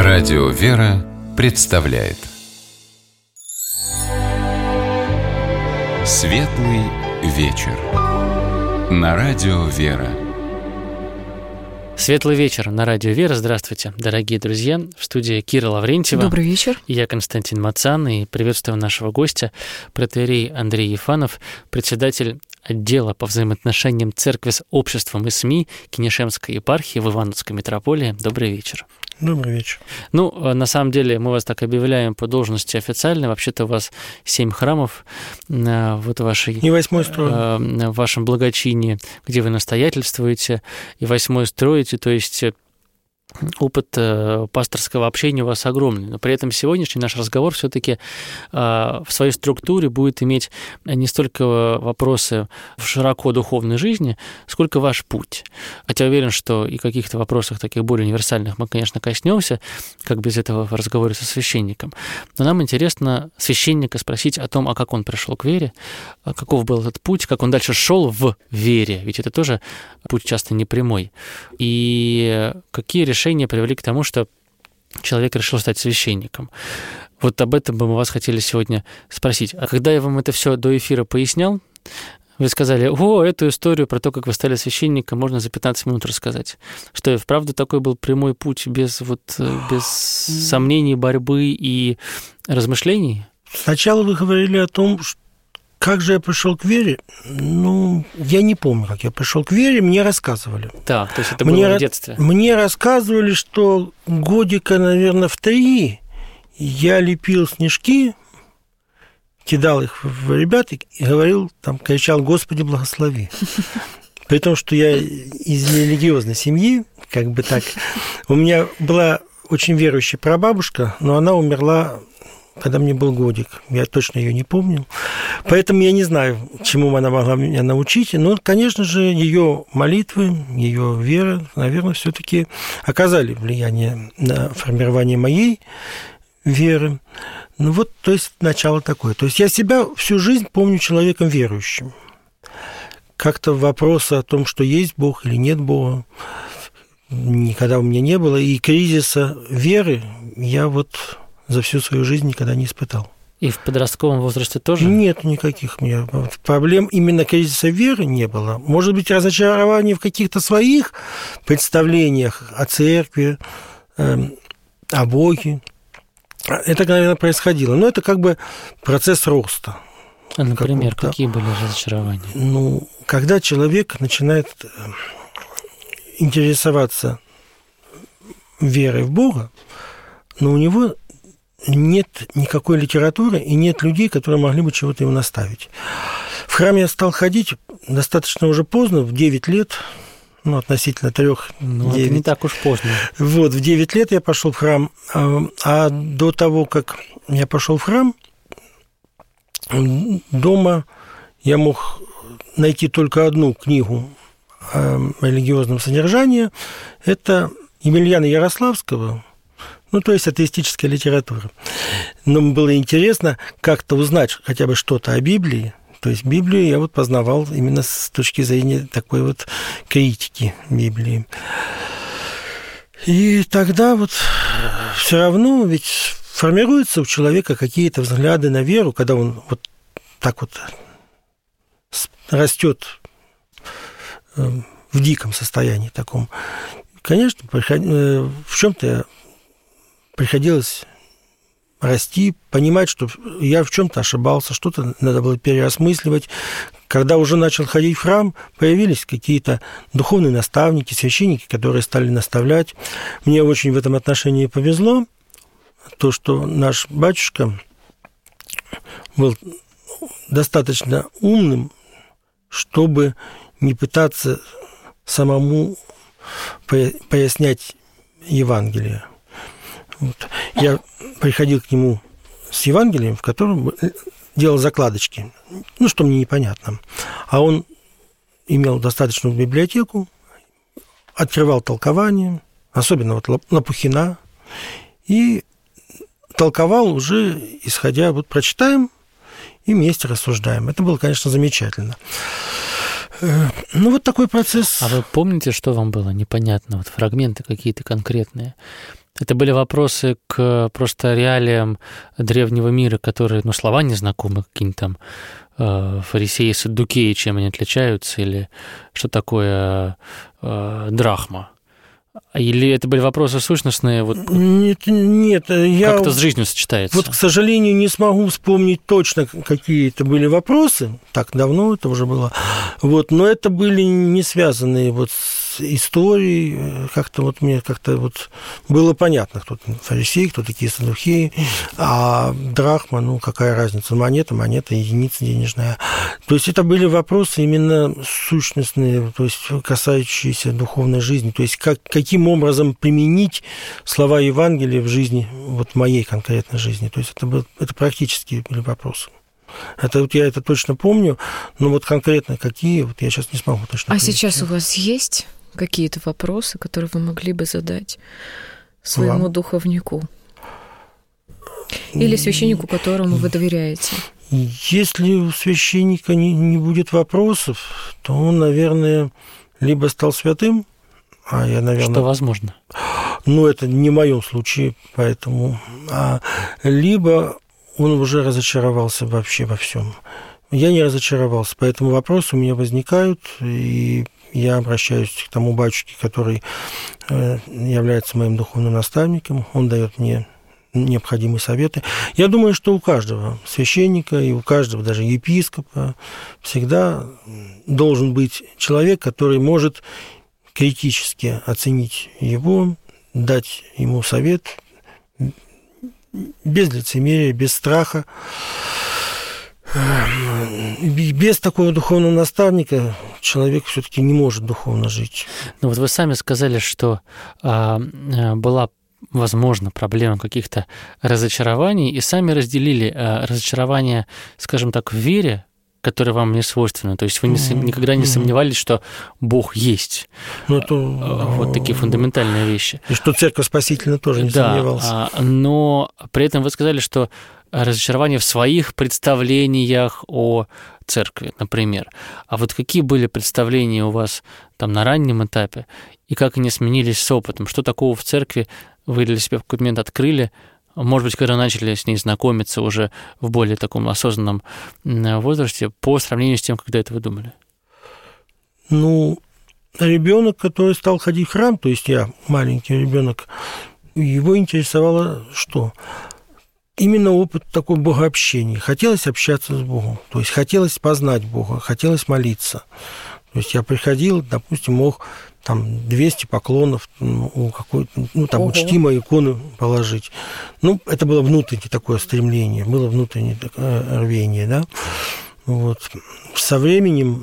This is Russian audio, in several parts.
Радио «Вера» представляет Светлый вечер на Радио «Вера». Светлый вечер на Радио «Вера». Здравствуйте, дорогие друзья. В студии Кира Лаврентьева. Добрый вечер. И я Константин Мацан. И приветствую нашего гостя, протоиерей Андрей Ефанов, председатель отдела по взаимоотношениям церкви с обществом и СМИ Кинешемской епархии в Ивановской митрополии. Добрый вечер. Добрый вечер. На самом деле, мы вас так объявляем по должности официальной. Вообще-то у вас 7 храмов вот вашей... И 8-й строим. В вашем благочинии, где вы настоятельствуете, и 8-й строите, то есть... Опыт пасторского общения у вас огромный, но при этом сегодняшний наш разговор все-таки в своей структуре будет иметь не столько вопросы в широко духовной жизни, сколько ваш путь. Хотя уверен, что и каких-то вопросах таких более универсальных мы, конечно, коснемся, как без этого в разговоре со священником. Но нам интересно священника спросить о том, а как он пришел к вере, каков был этот путь, как он дальше шел в вере, ведь это тоже путь часто непрямой. И какие решения привели к тому, что человек решил стать священником. Вот об этом бы мы вас хотели сегодня спросить. А когда я вам это все до эфира пояснял, вы сказали: эту историю про то, как вы стали священником, можно за 15 минут рассказать. Что и вправду такой был прямой путь без сомнений, борьбы и размышлений? Сначала вы говорили о том, как же я пришел к вере? Я не помню, как я пришел к вере, мне рассказывали. Так, то есть это было в детстве? Мне рассказывали, что годика, наверное, в 3 я лепил снежки, кидал их в ребят и говорил, кричал: «Господи, благослови». При том, что я из религиозной семьи, У меня была очень верующая прабабушка, но она умерла, когда мне был годик. Я точно ее не помню. Поэтому я не знаю, чему она могла меня научить. Но, конечно же, ее молитвы, ее вера, наверное, все-таки оказали влияние на формирование моей веры. То есть начало такое. То есть я себя всю жизнь помню человеком верующим. Как-то вопроса о том, что есть Бог или нет Бога, никогда у меня не было. И кризиса веры я за всю свою жизнь никогда не испытал. И в подростковом возрасте тоже? Нет, никаких у меня проблем. Именно кризиса веры не было. Может быть, разочарование в каких-то своих представлениях о церкви, о Боге. Это, наверное, происходило. Но это процесс роста. А, например, какие были разочарования? Когда человек начинает интересоваться верой в Бога, но у него нет никакой литературы и нет людей, которые могли бы чего-то ему наставить. В храм я стал ходить достаточно уже поздно, в 9 лет, относительно 3. Это не так уж поздно. В 9 лет я пошел в храм, а до того, как я пошел в храм, дома я мог найти только одну книгу религиозного содержания. Это Емельяна Ярославского, то есть атеистическая литература. Но было интересно как-то узнать хотя бы что-то о Библии. То есть Библию я познавал именно с точки зрения такой критики Библии. И тогда все равно ведь формируются у человека какие-то взгляды на веру, когда он растет в диком состоянии таком. Конечно, в чем-то приходилось расти, понимать, что я в чем-то ошибался, что-то надо было переосмысливать. Когда уже начал ходить в храм, появились какие-то духовные наставники, священники, которые стали наставлять. Мне очень в этом отношении повезло, то, что наш батюшка был достаточно умным, чтобы не пытаться самому пояснять Евангелие. Я приходил к нему с Евангелием, в котором делал закладочки, что мне непонятно. А он имел достаточную библиотеку, открывал толкование, особенно Лопухина, и толковал уже, исходя, прочитаем и вместе рассуждаем. Это было, конечно, замечательно. Такой процесс. А вы помните, что вам было непонятно? Фрагменты какие-то конкретные. Это были вопросы к просто реалиям древнего мира, которые, слова незнакомы, какие-нибудь там фарисеи, саддукеи, чем они отличаются, или что такое драхма? Или это были вопросы сущностные? Нет, я... Как это с жизнью сочетается? К сожалению, не смогу вспомнить точно, какие это были вопросы. Так давно это уже было. Но это были не связанные с историей. Как-то мне было понятно, кто фарисеи, кто такие саддукеи. А драхма, какая разница? Монета, единица денежная. То есть это были вопросы именно сущностные, то есть касающиеся духовной жизни. То есть каким образом применить слова Евангелия в жизни, моей конкретной жизни. То есть это практически были вопросы. Я это точно помню, но конкретно какие, я сейчас не смогу точно ответить. Сейчас у вас есть какие-то вопросы, которые вы могли бы задать своему духовнику? Или священнику, которому вы доверяете? Если у священника не будет вопросов, то он, наверное, либо стал святым, а я, наверное... Что возможно. Это не в моем случае, поэтому... Либо он уже разочаровался вообще во всем. Я не разочаровался, поэтому вопросы у меня возникают, и я обращаюсь к тому батюшке, который является моим духовным наставником. Он дает мне необходимые советы. Я думаю, что у каждого священника и у каждого даже епископа всегда должен быть человек, который может критически оценить его, дать ему совет без лицемерия, без страха. Без такого духовного наставника человек все-таки не может духовно жить. Вы сами сказали, что была, возможно, проблема каких-то разочарований, и сами разделили разочарование, скажем так, в вере, которое вам не свойственно. То есть вы никогда не сомневались, что Бог есть. Это такие фундаментальные вещи. И что Церковь Спасительна тоже не сомневался. Но при этом вы сказали, что разочарование в своих представлениях о церкви, например. А какие были представления у вас на раннем этапе, и как они сменились с опытом? Что такого в церкви вы для себя в какой-то момент открыли? Может быть, когда начали с ней знакомиться уже в более таком осознанном возрасте, по сравнению с тем, когда это вы думали? Ребенок, который стал ходить в храм, то есть я, маленький ребенок, его интересовало что? Именно опыт такого богообщения. Хотелось общаться с Богом, то есть хотелось познать Бога, хотелось молиться. То есть я приходил, допустим, мог 200 поклонов у какой-то, учтимой иконы положить. Это было внутреннее такое стремление, было внутреннее такое рвение, да. Со временем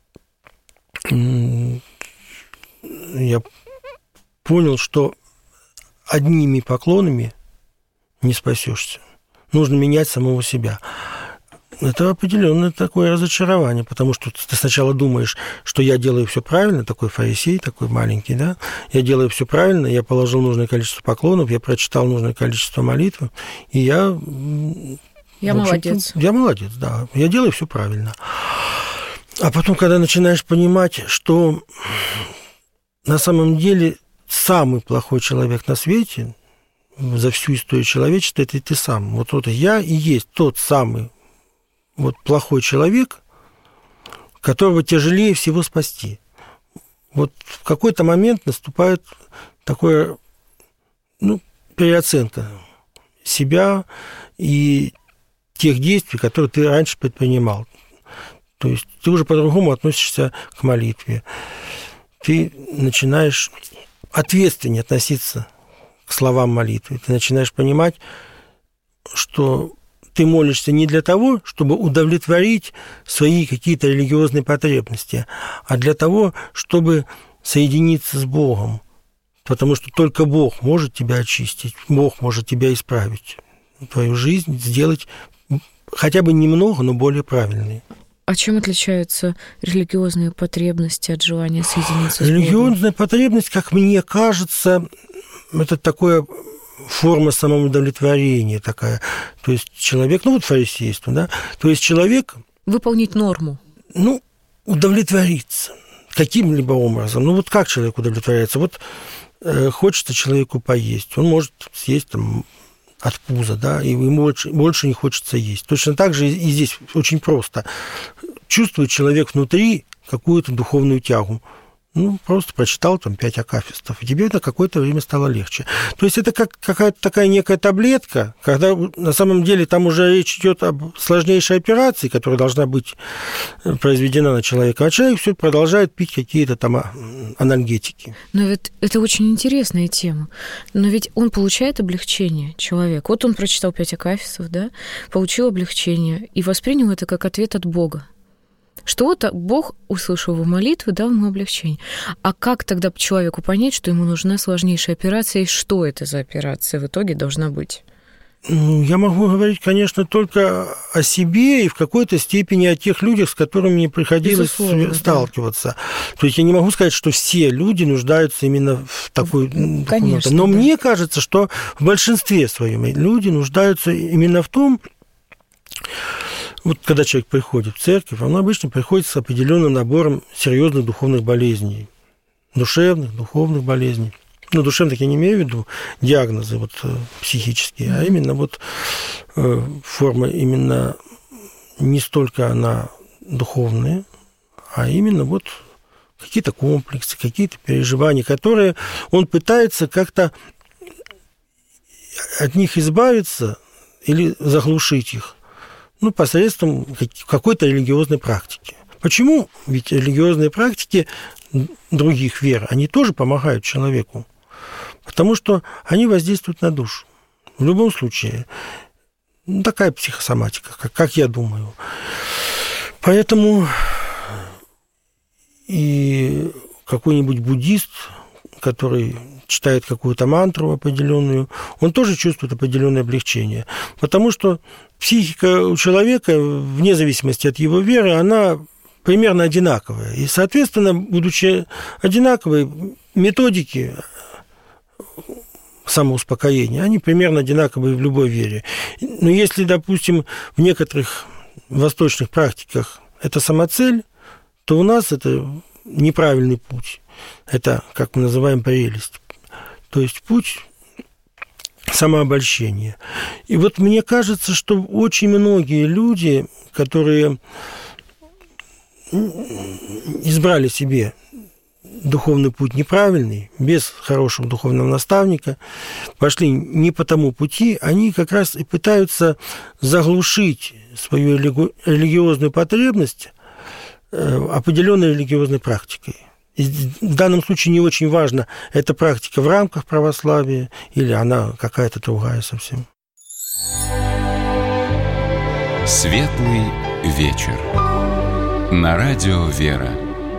я понял, что одними поклонами не спасешься. Нужно менять самого себя. Это определенное такое разочарование, потому что ты сначала думаешь, что я делаю все правильно, такой фарисей, такой маленький, да, я делаю все правильно, я положил нужное количество поклонов, я прочитал нужное количество молитв, и я молодец. Я молодец, да, я делаю все правильно. А потом, когда начинаешь понимать, что на самом деле самый плохой человек на свете за всю историю человечества, это ты сам. Я и есть тот самый плохой человек, которого тяжелее всего спасти. В какой-то момент наступает такое, переоценка себя и тех действий, которые ты раньше предпринимал. То есть ты уже по-другому относишься к молитве. Ты начинаешь ответственнее относиться к словам молитвы. Ты начинаешь понимать, что ты молишься не для того, чтобы удовлетворить свои какие-то религиозные потребности, а для того, чтобы соединиться с Богом. Потому что только Бог может тебя очистить, Бог может тебя исправить, твою жизнь сделать хотя бы немного, но более правильной. А чем отличаются религиозные потребности от желания соединиться с Богом? Религиозная потребность, как мне кажется, это такое форма самоудовлетворения такая. То есть человек, фарисейство, да, то есть человек... Выполнить норму. Удовлетвориться каким-либо образом. Как человек удовлетворяется? хочется человеку поесть, он может съесть там от пуза, да, и ему больше не хочется есть. Точно так же и здесь очень просто. Чувствует человек внутри какую-то духовную тягу. Просто прочитал там 5 акафистов, и тебе на какое-то время стало легче. То есть это как какая-то такая некая таблетка, когда на самом деле там уже речь идет об сложнейшей операции, которая должна быть произведена на человека, а человек все продолжает пить какие-то там анальгетики. Но ведь это очень интересная тема. Но ведь он получает облегчение, человек. Вот он прочитал 5 акафистов, да, получил облегчение и воспринял это как ответ от Бога. Что вот Бог услышал его молитвы, дал ему облегчение. А как тогда человеку понять, что ему нужна сложнейшая операция, и что это за операция в итоге должна быть? Я могу говорить, конечно, только о себе и в какой-то степени о тех людях, с которыми мне приходилось сталкиваться. Да. То есть я не могу сказать, что все люди нуждаются именно в такой... Конечно, но мне кажется, что в большинстве своем люди нуждаются именно в том... Вот когда человек приходит в церковь, он обычно приходит с определенным набором серьезных духовных болезней, душевных, духовных болезней. Душевных я не имею в виду диагнозы психические, а именно форма именно не столько она духовная, а именно какие-то комплексы, какие-то переживания, которые он пытается как-то от них избавиться или заглушить их. Посредством какой-то религиозной практики. Почему? Ведь религиозные практики других вер, они тоже помогают человеку. Потому что они воздействуют на душу. В любом случае, такая психосоматика, как я думаю. Поэтому и какой-нибудь буддист, который читает какую-то мантру определенную, он тоже чувствует определенное облегчение. Потому что психика у человека, вне зависимости от его веры, она примерно одинаковая. И, соответственно, будучи одинаковой, методики самоуспокоения, они примерно одинаковые в любой вере. Но если, допустим, в некоторых восточных практиках это самоцель, то у нас это неправильный путь. Это, как мы называем, прелесть. То есть путь самообольщения. И мне кажется, что очень многие люди, которые избрали себе духовный путь неправильный, без хорошего духовного наставника, пошли не по тому пути, они как раз и пытаются заглушить свою религиозную потребность определенной религиозной практикой. И в данном случае не очень важно, это практика в рамках православия или она какая-то другая совсем. Светлый вечер. На радио «Вера».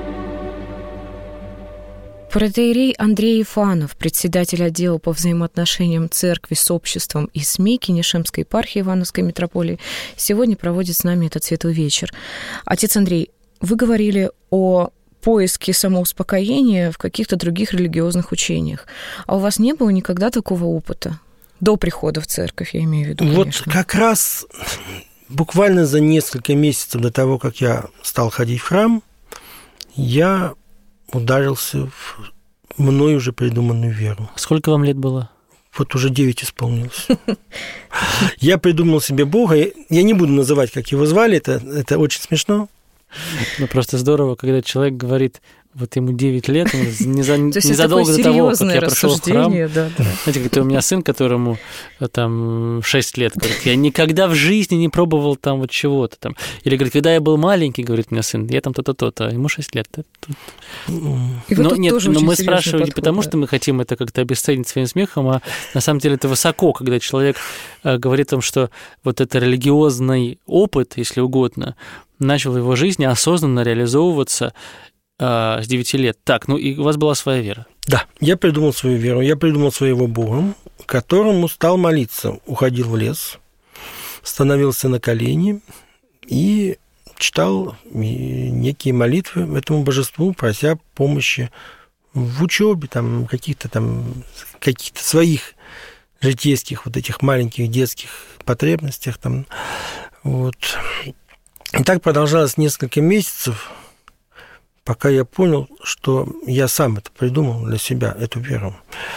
Протоиерей Андрей Ифанов, председатель отдела по взаимоотношениям церкви с обществом и СМИ Кинешемской епархии Ивановской митрополии, сегодня проводит с нами этот светлый вечер. Отец Андрей, вы говорили о поиске самоуспокоения в каких-то других религиозных учениях. А у вас не было никогда такого опыта? До прихода в церковь, я имею в виду, конечно. Как раз буквально за несколько месяцев до того, как я стал ходить в храм, я ударился в мной уже придуманную веру. Сколько вам лет было? Уже 9 исполнилось. Я придумал себе Бога. Я не буду называть, как его звали, это очень смешно. Просто здорово, когда человек говорит, ему 9 лет, незадолго до того, как я пришел в храм. Да. Знаете, как у меня сын, которому 6 лет, говорит, я никогда в жизни не пробовал чего-то там. Или говорит, когда я был маленький, говорит мне сын, я там то-то, то-то, ему 6 лет. Но мы спрашиваем не потому, что мы хотим это как-то обесценить своим смехом, а на самом деле это высоко, когда человек говорит о том, что это религиозный опыт, если угодно, начал в его жизни осознанно реализовываться с 9 лет. И у вас была своя вера. Да, я придумал свою веру, я придумал своего Бога, которому стал молиться. Уходил в лес, становился на колени и читал некие молитвы этому божеству, прося помощи в учебе, каких-то своих житейских этих маленьких детских потребностях. И так продолжалось несколько месяцев, пока я понял, что я сам это придумал для себя, эту веру.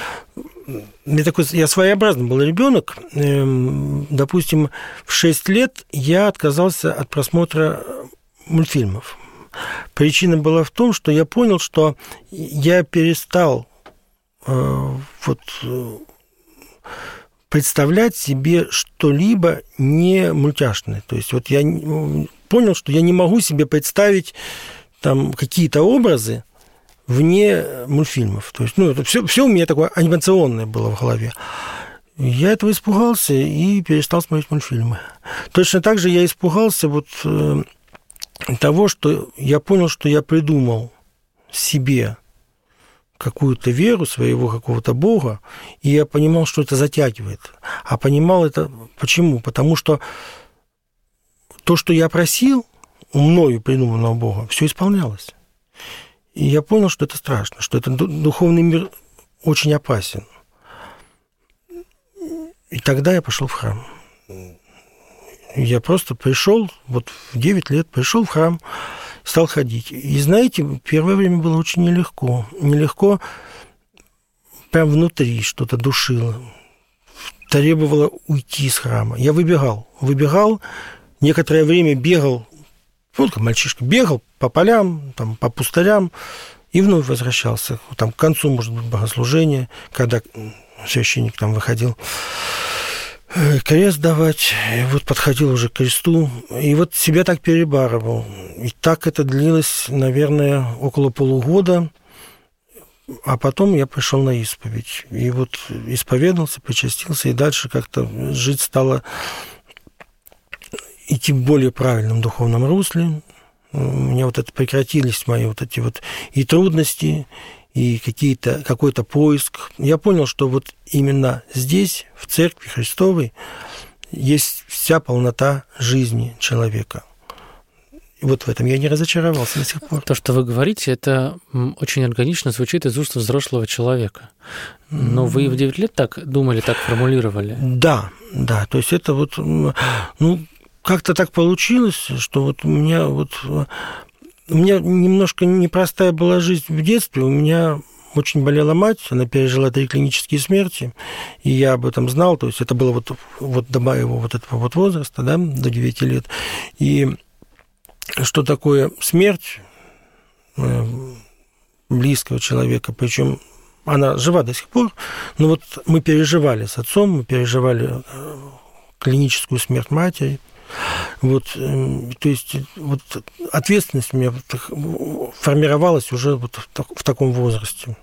Я своеобразный был ребенок. Допустим, в 6 лет я отказался от просмотра мультфильмов. Причина была в том, что я понял, что я перестал представлять себе что-либо не мультяшное. То есть я понял, что я не могу себе представить там какие-то образы вне мультфильмов. То есть, это все у меня такое анимационное было в голове. Я этого испугался и перестал смотреть мультфильмы. Точно так же я испугался того, что я понял, что я придумал себе какую-то веру своего какого-то бога, и я понимал, что это затягивает. А понимал это почему? Потому что то, что я просил у мною придуманного бога, все исполнялось. И я понял, что это страшно, что этот духовный мир очень опасен. И тогда я пошел в храм. Я просто пришел, в 9 лет пришел в храм, стал ходить. И знаете, первое время было очень нелегко. Нелегко прям внутри что-то душило. Требовало уйти из храма. Я выбегал, некоторое время бегал, как мальчишка, бегал по полям, там, по пустырям, и вновь возвращался. Там, к концу, может быть, богослужения, когда священник там выходил крест давать, и подходил уже к кресту, и себя так перебарывал. И так это длилось, наверное, около полугода, а потом я пришел на исповедь. И исповедался, причастился, и дальше как-то жить стало идти в более правильном духовном русле. У меня это прекратились мои эти и трудности, и какой-то поиск. Я понял, что именно здесь, в Церкви Христовой, есть вся полнота жизни человека. И в этом я не разочаровался до сих пор. То, что вы говорите, это очень органично звучит из уст взрослого человека. Но вы в 9 лет так думали, так формулировали? Да. То есть это как-то так получилось, что у меня немножко непростая была жизнь в детстве. У меня очень болела мать, она пережила 3 клинические смерти, и я об этом знал. То есть это было до моего этого возраста, да, до 9 лет. И что такое смерть близкого человека, причем она жива до сих пор, но мы переживали с отцом, мы переживали клиническую смерть матери. То есть ответственность у меня формировалась уже в таком возрасте.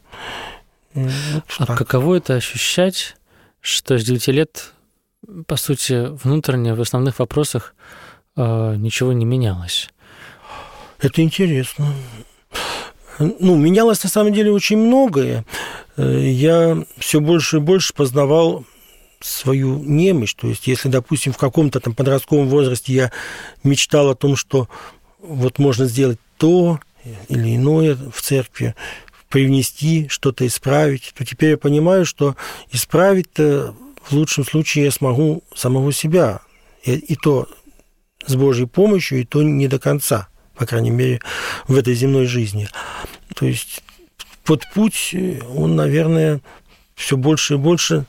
Так. Каково это ощущать, что с 9 лет, по сути, внутренне в основных вопросах ничего не менялось? Это интересно. Менялось на самом деле очень многое. Я все больше и больше познавал свою немощь. То есть, если, допустим, в каком-то подростковом возрасте я мечтал о том, что можно сделать то или иное в церкви, привнести, что-то исправить, то теперь я понимаю, что исправить-то в лучшем случае я смогу самого себя. И то с Божьей помощью, и то не до конца, по крайней мере, в этой земной жизни. То есть путь, он, наверное, все больше и больше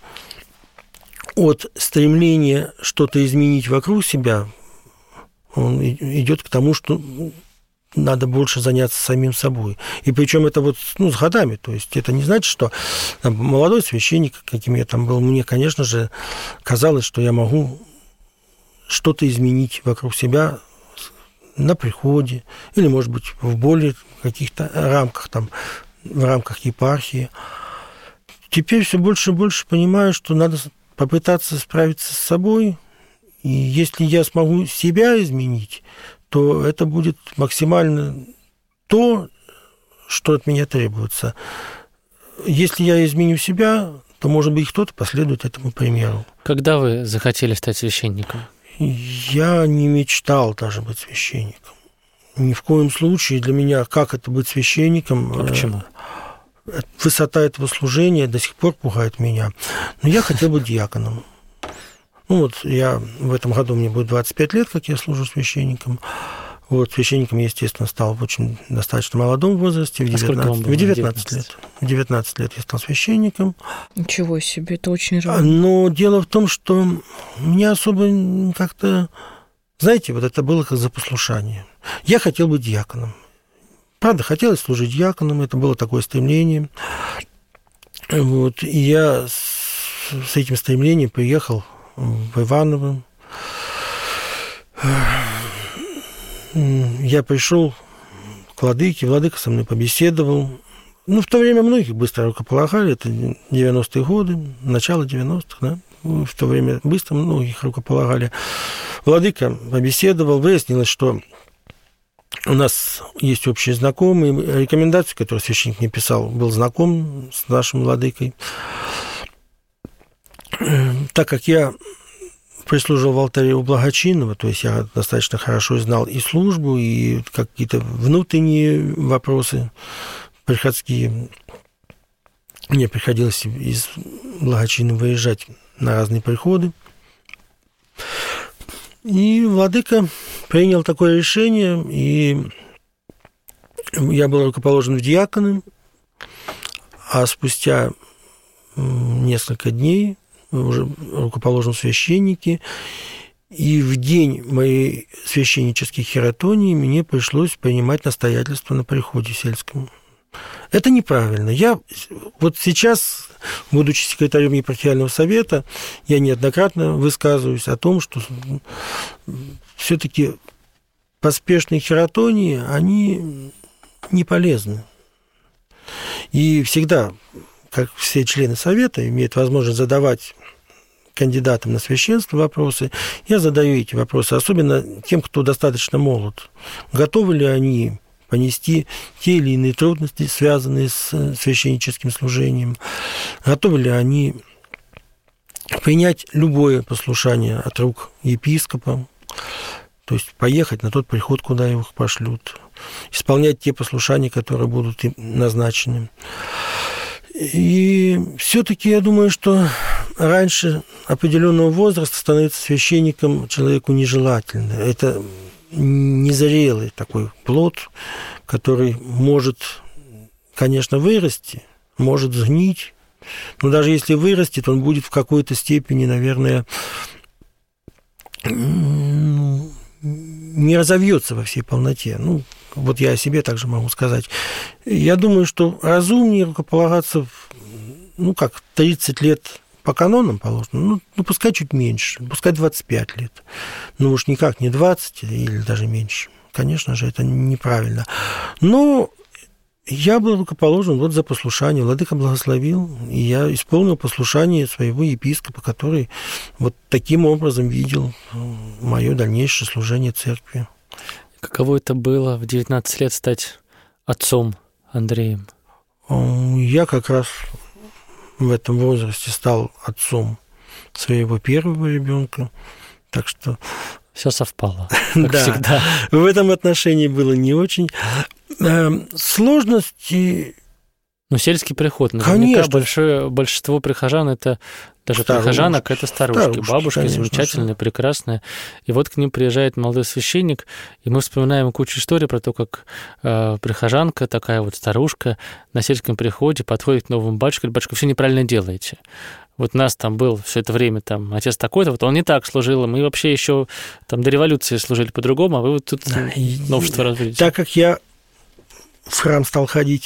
от стремления что-то изменить вокруг себя, он идет к тому, что надо больше заняться самим собой. И причем это с годами. То есть это не значит, что молодой священник, каким я там был, мне, конечно же, казалось, что я могу что-то изменить вокруг себя на приходе или, может быть, в более каких-то рамках, в рамках епархии. Теперь все больше и больше понимаю, что надо попытаться справиться с собой, и если я смогу себя изменить, то это будет максимально то, что от меня требуется. Если я изменю себя, то, может быть, кто-то последует этому примеру. Когда вы захотели стать священником? Я не мечтал даже быть священником. Ни в коем случае для меня, как это быть священником... А почему? Высота этого служения до сих пор пугает меня. Но я хотел быть диаконом. Я в этом году, мне будет 25 лет, как я служу священником. Вот, священником, естественно, стал в очень достаточно молодом возрасте, в 19 лет. В 19 лет я стал священником. Ничего себе, это очень рано. Но дело в том, что мне особо как-то... Знаете, вот это было как за послушание. Я хотел быть диаконом. Правда, хотелось служить диаконом, это было такое стремление. Вот, и я с этим стремлением приехал в Иваново. Я пришел к владыке, владыка со мной побеседовал. В то время многих быстро рукополагали, это 90-е годы, начало 90-х, да? В то время быстро многих рукополагали. Владыка побеседовал, выяснилось, что у нас есть общие знакомые. Рекомендацию, которую священник мне писал, был знаком с нашим владыкой. Так как я прислуживал в алтаре у благочинного, то есть я достаточно хорошо знал и службу, и какие-то внутренние вопросы приходские. Мне приходилось из благочинного выезжать на разные приходы. И владыка принял такое решение, и я был рукоположен в диаконы, а спустя несколько дней уже рукоположен в священники, и в день моей священнической хератонии мне пришлось принимать настоятельство на приходе сельском. Это неправильно. Я вот сейчас, будучи секретарем епархиального совета, я неоднократно высказываюсь о том, что все-таки поспешные хератонии, они не полезны. И всегда, как все члены совета, имеют возможность задавать кандидатам на священство вопросы. Я задаю эти вопросы, особенно тем, кто достаточно молод. Готовы ли они понести те или иные трудности, связанные с священническим служением? Готовы ли они принять любое послушание от рук епископа, то есть поехать на тот приход, куда их пошлют, исполнять те послушания, которые будут им назначены? И все-таки я думаю, что раньше определенного возраста становиться священником человеку нежелательно. Это незрелый такой плод, который может, конечно, вырасти, может сгнить, но даже если вырастет, он будет в какой-то степени, наверное, не разовьется во всей полноте. Вот я о себе также могу сказать. Я думаю, что разумнее рукополагаться, 30 лет по канонам положено, пускай чуть меньше, пускай 25 лет. Уж никак не 20 или даже меньше. Конечно же, это неправильно. Но я был рукоположен вот за послушание. Владыка благословил, и я исполнил послушание своего епископа, который вот таким образом видел мое дальнейшее служение церкви. Каково это было в 19 лет стать отцом Андреем? Я как раз в этом возрасте стал отцом своего первого ребенка, так что... Все совпало, как всегда. В этом отношении было не очень. Сложности... Сельский приход, наверняка большинство прихожан, это даже прихожанок, это старушки, бабушки, конечно, замечательные, прекрасные. И вот к ним приезжает молодой священник, и мы вспоминаем кучу историй про то, как прихожанка, такая вот старушка, на сельском приходе подходит к новому батюшке, говорит: батюшка, все неправильно делаете. Вот нас там был все это время отец такой-то, вот он не так служил, мы вообще еще до революции служили по-другому, а вы вот тут новшество разводите. Так как я в храм стал ходить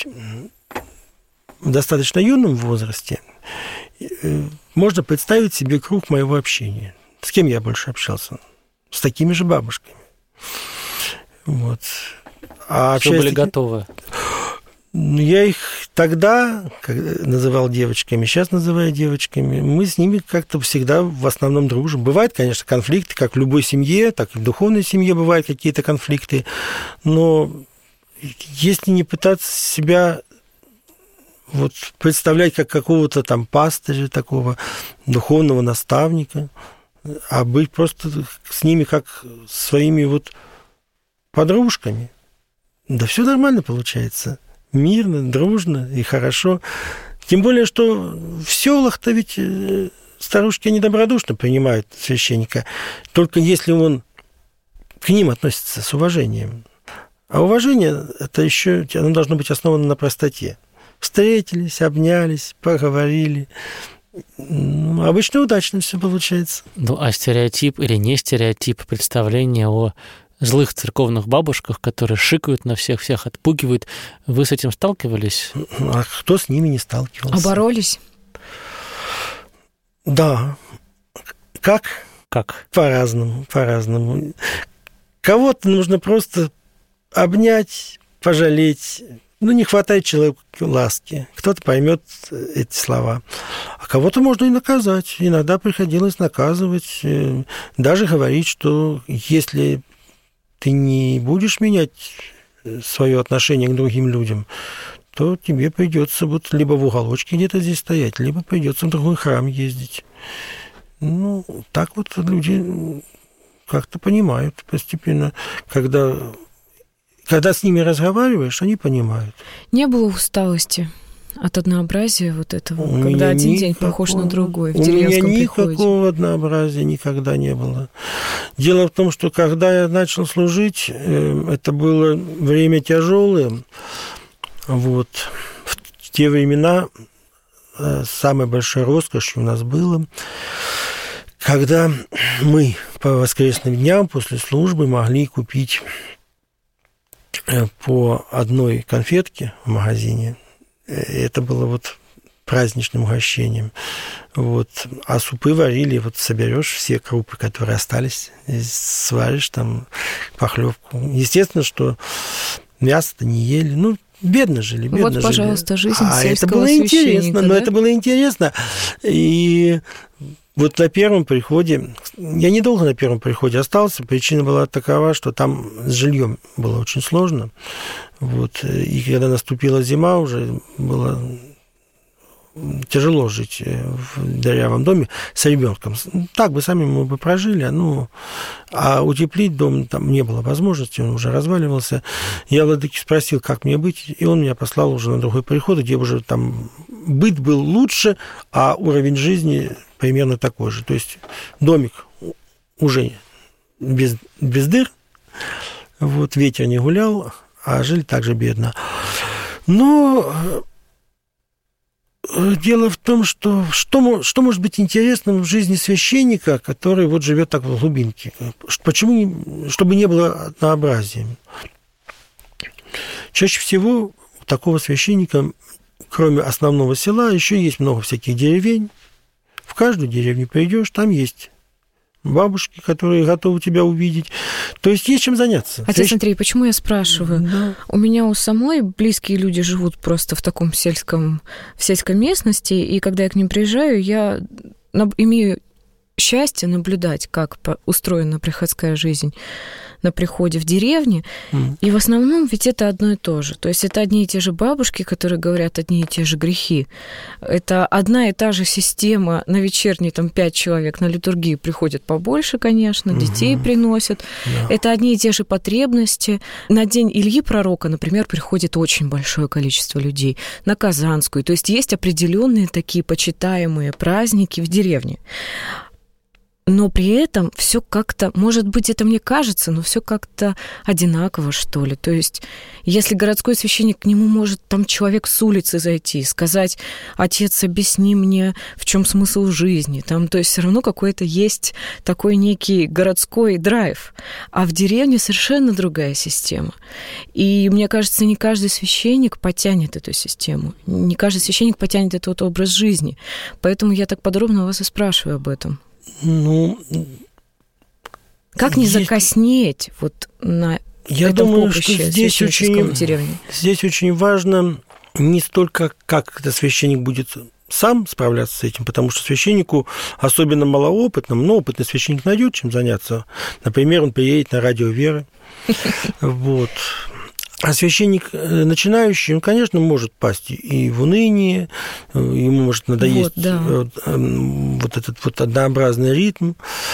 в достаточно юном возрасте, можно представить себе круг моего общения. С кем я больше общался? С такими же бабушками. Вот. Все были готовы. Я их тогда называл девочками, сейчас называю девочками. Мы с ними как-то всегда в основном дружим. Бывают, конечно, конфликты, как в любой семье, так и в духовной семье бывают какие-то конфликты. Но если не пытаться себя представлять как какого-то пастыря, такого духовного наставника, а быть просто с ними как своими подружками, да все нормально получается. Мирно, дружно и хорошо. Тем более, что в селах-то ведь старушки недобродушно принимают священника. Только если он к ним относятся с уважением. А уважение, это еще, оно должно быть основано на простоте. Встретились, обнялись, поговорили. Обычно удачно все получается. Ну, а стереотип или не стереотип представления о злых церковных бабушках, которые шикают на всех, всех отпугивают, вы с этим сталкивались? А кто с ними не сталкивался? А боролись? Да. Как? По-разному. Кого-то нужно просто обнять, пожалеть. Не хватает человеку ласки. Кто-то поймет эти слова. А кого-то можно и наказать. Иногда приходилось наказывать. Даже говорить, что если ты не будешь менять свое отношение к другим людям, то тебе придется вот либо в уголочке где-то здесь стоять, либо придется в другой храм ездить. Так вот люди как-то понимают постепенно, когда с ними разговариваешь, они понимают. Не было усталости от однообразия вот этого, когда один день похож на другой в деревенском приходе? У меня никакого однообразия никогда не было. Дело в том, что когда я начал служить, это было время тяжелое. Вот. В те времена самой большой роскошью у нас было, когда мы по воскресным дням после службы могли купить по одной конфетке в магазине. Это было вот праздничным угощением. Вот. А супы варили, вот соберешь все крупы, которые остались, сваришь там похлебку. Естественно, что мясо-то не ели. Бедно жили. Вот, пожалуйста, жизнь сельского это было интересно, да? Но это было интересно. И вот на первом приходе, я недолго на первом приходе остался, причина была такова, что там с жильем было очень сложно. Вот. И когда наступила зима, уже было тяжело жить в дырявом доме с ребенком. Так бы сами мы бы прожили, а утеплить дом там не было возможности, он уже разваливался. Я владыки спросил, как мне быть, и он меня послал уже на другой приход, где уже там быт был лучше, а уровень жизни примерно такой же. То есть домик уже без дыр, вот, ветер не гулял, а жили также бедно. Но дело в том, что может быть интересным в жизни священника, который вот живет так в глубинке? Почему? Чтобы не было однообразия. Чаще всего у такого священника, кроме основного села, еще есть много всяких деревень. В каждую деревню придешь, там есть бабушки, которые готовы тебя увидеть. То есть есть чем заняться. Отец Андрей, почему я спрашиваю? Да. У меня у самой близкие люди живут просто в таком в сельской местности, и когда я к ним приезжаю, я имею счастье наблюдать, как устроена приходская жизнь на приходе в деревне, и в основном ведь это одно и то же. То есть это одни и те же бабушки, которые говорят одни и те же грехи. Это одна и та же система. На вечерней 5 человек, на литургию приходят побольше, конечно, детей приносят. Да. Это одни и те же потребности. На день Ильи Пророка, например, приходит очень большое количество людей. На Казанскую. То есть есть определенные такие почитаемые праздники в деревне. Но при этом все как-то, может быть, это мне кажется, но все как-то одинаково, что ли. То есть, если городской священник, к нему может там человек с улицы зайти, сказать: отец, объясни мне, в чем смысл жизни. Там, то есть, все равно какой-то есть такой некий городской драйв. А в деревне совершенно другая система. И мне кажется, не каждый священник потянет эту систему. Не каждый священник потянет этот образ жизни. Поэтому я так подробно вас и спрашиваю об этом. Как не закоснеть вот на я этом думаю, поприще что здесь очень важно не столько, как этот священник будет сам справляться с этим, потому что священнику, особенно малоопытному, но опытный священник найдет чем заняться. Например, он приедет на радио Веры. Вот. А священник начинающий, он, конечно, может пасть и в уныние, ему может надоесть вот этот вот однообразный ритм.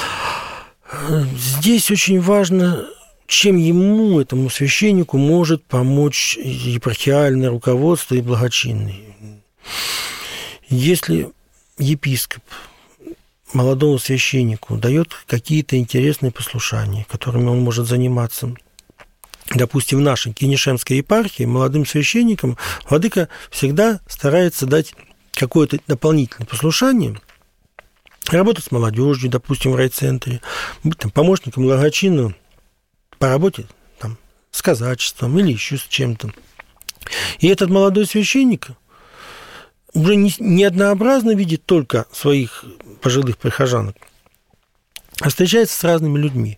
Здесь очень важно, чем ему, этому священнику, может помочь епархиальное руководство и благочинный. Если епископ молодому священнику дает какие-то интересные послушания, которыми он может заниматься. Допустим, в нашей Кинешемской епархии молодым священникам владыка всегда старается дать какое-то дополнительное послушание, работать с молодежью, допустим, в райцентре, быть там помощником благочинного по работе там, с казачеством или еще с чем-то. И этот молодой священник уже не однообразно видит только своих пожилых прихожанок, а встречается с разными людьми.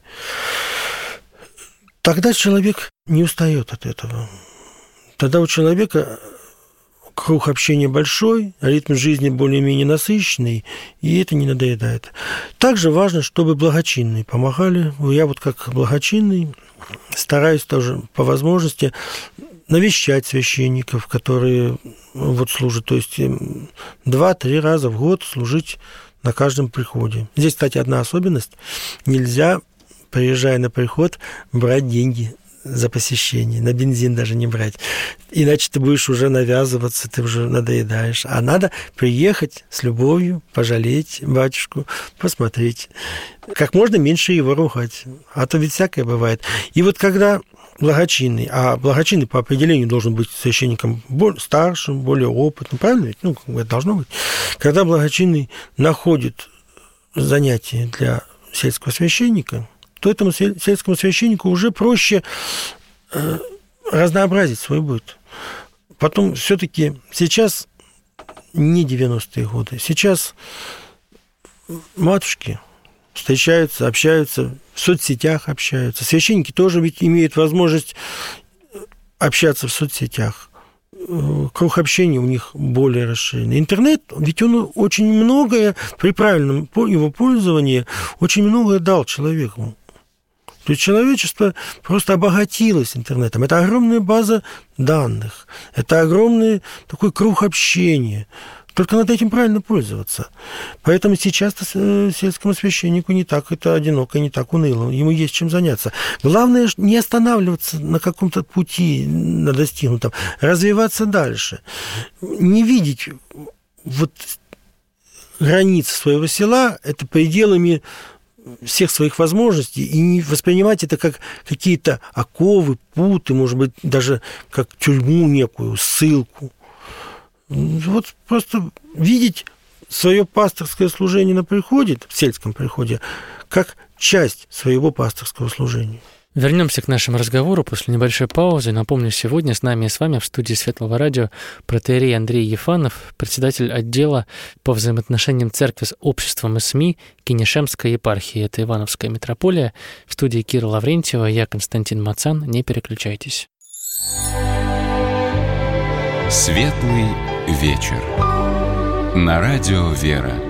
Тогда человек не устает от этого. Тогда у человека круг общения большой, ритм жизни более-менее насыщенный, и это не надоедает. Также важно, чтобы благочинные помогали. Я вот как благочинный стараюсь тоже по возможности навещать священников, которые вот служат, то есть 2-3 раза в год служить на каждом приходе. Здесь, кстати, одна особенность. Нельзя, приезжая на приход, брать деньги за посещение, на бензин даже не брать. Иначе ты будешь уже навязываться, ты уже надоедаешь. А надо приехать с любовью, пожалеть батюшку, посмотреть. Как можно меньше его ругать. А то ведь всякое бывает. И вот когда благочинный, а благочинный по определению должен быть священником старшим, более опытным, правильно ведь? Ну, это должно быть. Когда благочинный находит занятие для сельского священника, то этому сельскому священнику уже проще разнообразить свой быт. Потом все-таки сейчас не 90-е годы, сейчас матушки встречаются, общаются, в соцсетях общаются. Священники тоже ведь имеют возможность общаться в соцсетях. Круг общения у них более расширенный. Интернет, ведь он очень многое, при правильном его пользовании, очень многое дал человеку. То есть человечество просто обогатилось интернетом. Это огромная база данных, это огромный такой круг общения. Только надо этим правильно пользоваться. Поэтому сейчас сельскому священнику не так это одиноко, не так уныло. Ему есть чем заняться. Главное не останавливаться на каком-то пути, на достигнутом, развиваться дальше. Не видеть вот границы своего села, это пределами всех своих возможностей, и не воспринимать это как какие-то оковы, путы, может быть, даже как тюрьму некую, ссылку. Вот просто видеть свое пасторское служение на приходе, в сельском приходе, как часть своего пасторского служения. Вернемся к нашему разговору после небольшой паузы. Напомню, сегодня с нами и с вами в студии Светлого радио протоиерей Андрей Ефанов, председатель отдела по взаимоотношениям церкви с обществом и СМИ Кинешемской епархии. Это Ивановская митрополия. В студии Кира Лаврентьева, я Константин Мацан. Не переключайтесь. Светлый вечер. На радио «Вера».